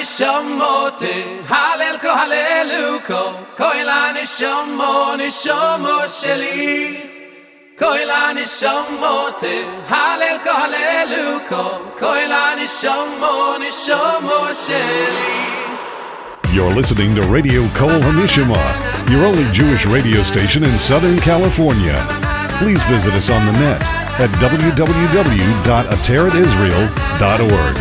nishamote, halelko haleluko, koila nishomo sheli. Koila nishamote, halelko haleluko, koila nishomo sheli. You're listening to Radio Kol Hamishama, your only Jewish radio station in Southern California. Please visit us on the net at www.ateratisrael.org.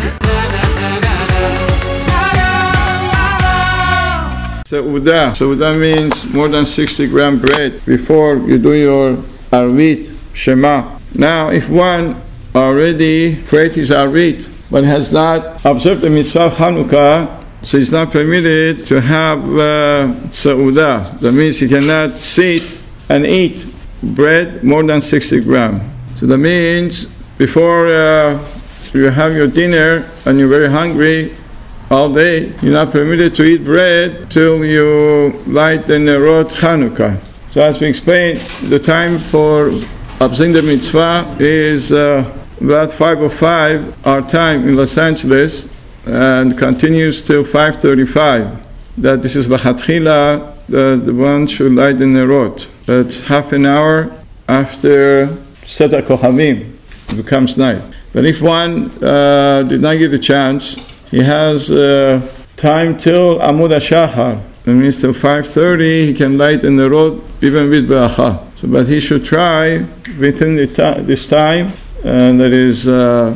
Seudah means more than 60 gram bread before you do your Arvit Shema. Now, if one already prayed his Arvit but has not observed the mitzvah of Hanukkah, so it's not permitted to have Seudah. That means he cannot sit and eat bread more than 60 gram. So that means before you have your dinner and you're very hungry all day, you're not permitted to eat bread till you light the Nerot Hanukkah. So as we explained, the time for observing the mitzvah is about 5:05 our time in Los Angeles, and continues till 5:35. That this is Lachatchila, the one should light the Nerot. That's half an hour after Set HaKohavim. It becomes night. But if one did not get a chance, he has time till Amud HaShachar. That means till 5:30 he can light the Nerot even with Beracha. So, but he should try within this time, and that is the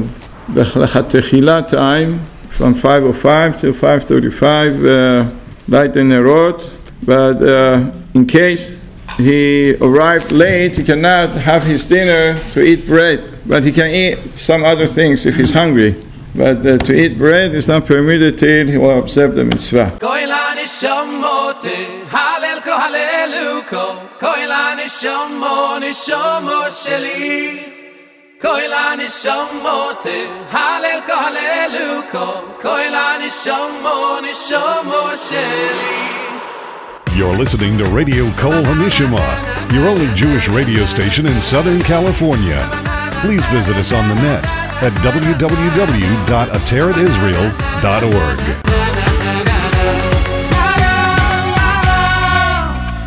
Lachatchila time from 5:05 till 5:35, light the Nerot. But in case he arrived late, he cannot have his dinner to eat bread, but he can eat some other things if he's hungry. But to eat bread is not permitted till he will observe the mitzvah. Koila nishamote, halelko haleluko, koila nishomo sheli. Koila nishamote, halelko haleluko, koila nishomo sheli. You're listening to Radio Kol Hamishama, your only Jewish radio station in Southern California. Please visit us on the net at www.ateratisrael.org.